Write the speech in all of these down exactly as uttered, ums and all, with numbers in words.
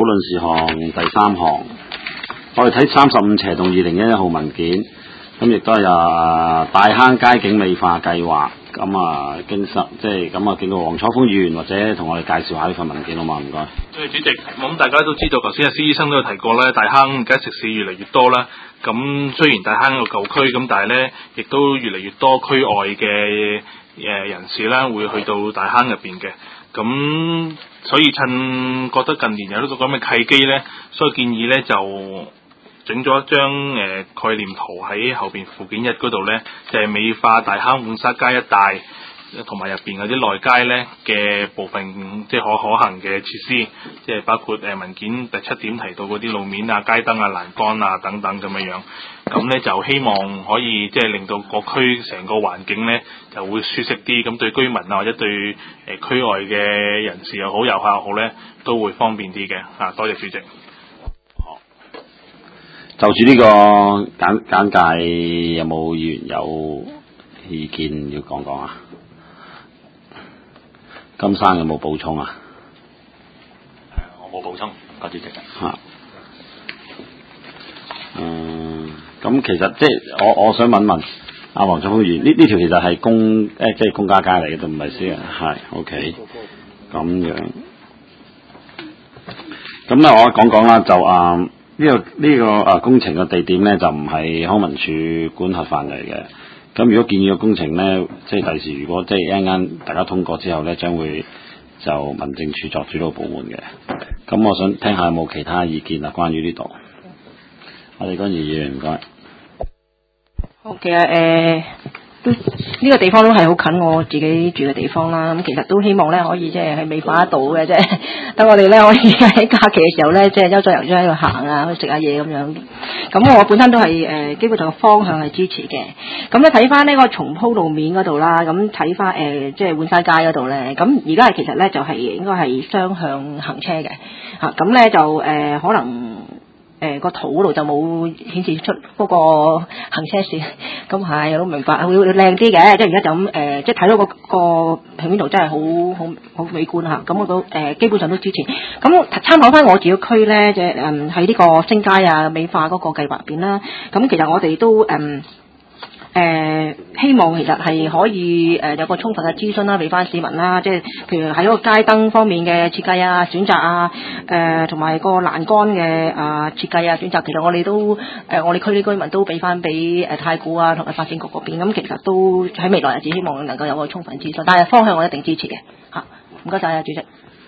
論事項第三項，我哋睇三十五斜洞二零一一號文件，咁亦都係啊大坑街景美化計劃，咁啊經實即係咁啊，經過黃楚風議員或者同我哋介紹下呢份文件好嘛？唔該。 誒主席，咁大家都知道，頭先阿施醫生都有提過咧，大坑而家食肆越嚟越多啦。咁雖然大坑個舊區，咁但係咧，亦都越嚟越多區外嘅誒人士啦，會去到大坑入邊嘅。咁所以趁覺得近年有呢個咁嘅契機咧，所以建議咧就整咗一張誒、呃、概念圖喺後邊附件一嗰度咧，就係、是、美化大坑浣紗街一帶同埋入邊嗰啲內街咧嘅部分，即係可可行嘅設施，即係包括誒、呃、文件第七點提到嗰啲路面啊、街燈啊、欄杆啊等等咁樣樣。咁咧就希望可以即係令到各區成個環境咧就會舒適啲，咁對居民啊或者對誒、呃、區外嘅人士又好、遊客又好咧都會方便啲嘅。啊，多謝主席。 好，就住呢個簡簡介，有冇議員有意見要講講啊？金生有冇補充啊？ 我冇補充，多謝主席。 嚇，嗯，咁其實即係我我想問問阿黃楚風議員，呢呢條其實係公誒即係公家街嚟嘅，都唔係私人，係 OK，咁樣。咁咧，我講講啦，就啊呢、這個呢、這個啊工程嘅地點咧，就唔係康文署管轄範圍嘅。咁如果建議嘅工程咧，即係第時如果即係一陣間大家通過之後咧，將會就民政處作主導部門嘅。咁我想聽下有冇其他意見啊？關於呢度，我哋嗰陣議員唔該。 好，其實誒。呃都呢個地方都係好近我自己住嘅地方啦，咁其實都希望咧可以即係係美化得到嘅，即係等我哋咧可以喺假期嘅時候咧，即係悠哉游哉喺度行啊，去食下嘢咁樣。咁我本身都係誒、呃、基本上個方向係支持嘅。咁咧睇翻呢個重鋪路面嗰度啦，咁睇翻誒即係浣紗街嗰度咧，咁而家係其實咧就係、是、應該係雙向行車嘅嚇，咁、啊、咧就誒、呃、可能。誒、呃、個圖嗰度就冇顯示出嗰個行車線，咁係我都明白，會會靚啲嘅，即係而家就咁誒、呃，即係睇到、那個個平面圖真係好好好美觀嚇，咁我都誒、呃、基本上都支持。咁參考翻我自己區咧，即係誒喺呢個星街啊美化嗰個計劃入邊啦，咁其實我哋都誒。呃誒、呃、希望其實係可以誒、呃、有個充分嘅諮詢啦，俾翻市民啦，即係譬如喺嗰個街燈方面嘅設計啊、選擇啊，誒同埋個欄杆嘅啊設計啊、選擇，其實我哋都誒、呃、我哋區啲居民都俾翻俾誒太古啊同埋發展局嗰邊，咁其實都喺未來日子希望能夠有個充分諮詢，但係方向我一定支持嘅嚇。唔該晒啊，主席。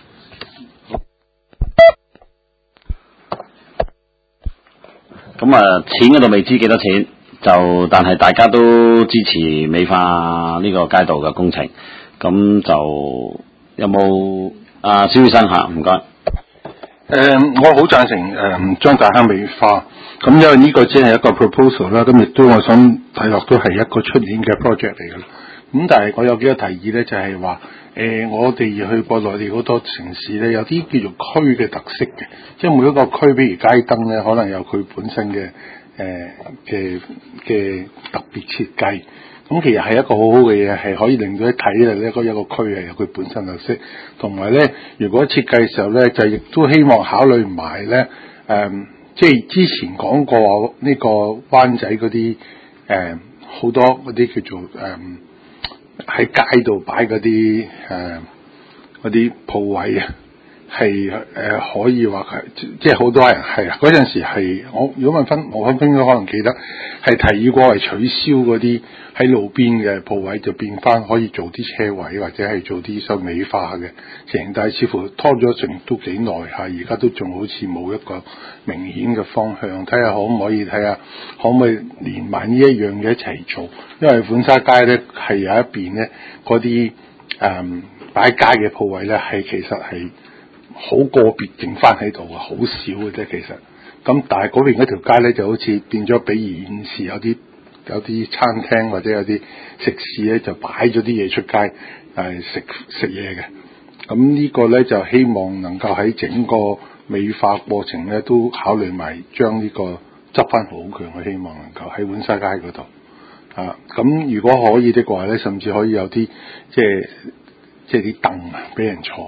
咁啊，錢嗰度未知幾多錢？就但係大家都支持美化呢個街道嘅工程，咁就有冇啊？蕭醫生嚇，唔該。誒、 呃，我好贊成誒將大坑美化，咁因為呢個只係一個 proposal 啦，咁亦都我想睇落都係一個出年嘅 project 嚟㗎啦。咁但係我有幾個提議咧，就係話誒，我哋去過內地好多城市咧，有啲叫做區嘅特色嘅，即係每一個區，比如街燈咧，可能有佢本身嘅。誒嘅嘅特別設計，咁其實係一個好好嘅嘢，係可以令到一睇咧，呢個一個區係有佢本身特色，同埋咧，如果設計嘅時候咧，就亦都希望考慮埋咧，誒、嗯，即係之前講過呢個灣仔嗰啲誒好多嗰啲叫做誒喺、嗯、街度擺嗰啲誒嗰啲鋪位啊。係誒、呃、可以話係即係好多人係嗰陣時係我如果問分我分分應該可能記得係提議過係取消嗰啲喺路邊嘅鋪位，就變翻可以做啲車位或者係做啲收美化嘅情，但係似乎拖咗成都幾耐嚇，而家都仲好似冇一個明顯嘅方向，睇下可唔可以睇下可唔可以連埋呢一樣嘢一齊做，因為浣紗街咧係有一邊咧嗰啲誒擺街嘅鋪位咧係其實係。好個別剩翻喺度啊，好少嘅啫其實。咁但係嗰邊嗰條街咧就好似變咗，比如現時有啲有啲餐廳或者有啲食肆咧就擺咗啲嘢出街，誒食食嘢嘅。咁呢個咧就希望能夠喺整個美化過程咧都考慮埋將呢個執翻好佢。我希望能夠喺浣紗街嗰度啊。咁如果可以的話咧，甚至可以有啲即係即係啲凳啊俾人坐。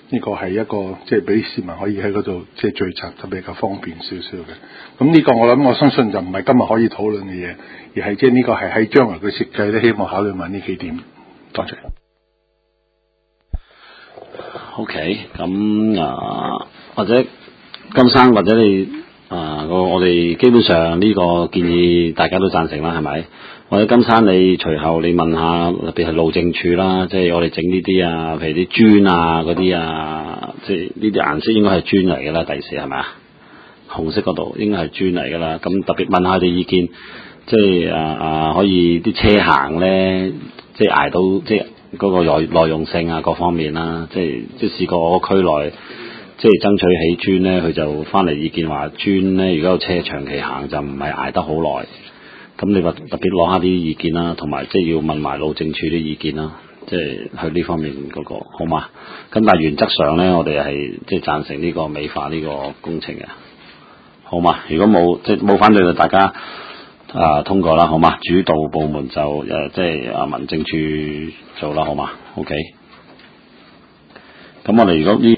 呢個係一個即係俾市民可以喺嗰度即係聚集得比較方便少少嘅。咁呢個我諗我相信就唔係今日可以討論嘅嘢，而係即係呢個係喺將來嘅設計咧，希望考慮埋呢幾點。多謝。 OK，咁啊，或者金生或者你啊，我我哋基本上呢個建議大家都贊成啦，係咪？或者金生你隨後你問下，特別係路政署啦，即係我哋整呢啲啊，譬如啲磚啊嗰啲啊，即係呢啲顏色應該係磚嚟㗎啦，第時係咪啊？紅色嗰度應該係磚嚟㗎啦，咁特別問下佢哋意見，即係啊啊可以啲車行咧，即係捱到即係。嗰個耐耐用性啊，各方面啦，即係即係試過我個區內，即係爭取起磚咧，佢就翻嚟意見話磚咧，如果有車長期行就唔係捱得好耐。咁你話特別攞下啲意見啦，同埋即係要問埋路政署啲意見啦，即係去呢方面嗰個好嘛？咁但係原則上咧，我哋係即係贊成呢個美化呢個工程嘅，好嘛？如果冇即係冇反對就大家。啊，通過啦，好嘛？主導部門就誒、呃，即係啊民政處做啦，好嘛 ？OK。咁我哋如果呢？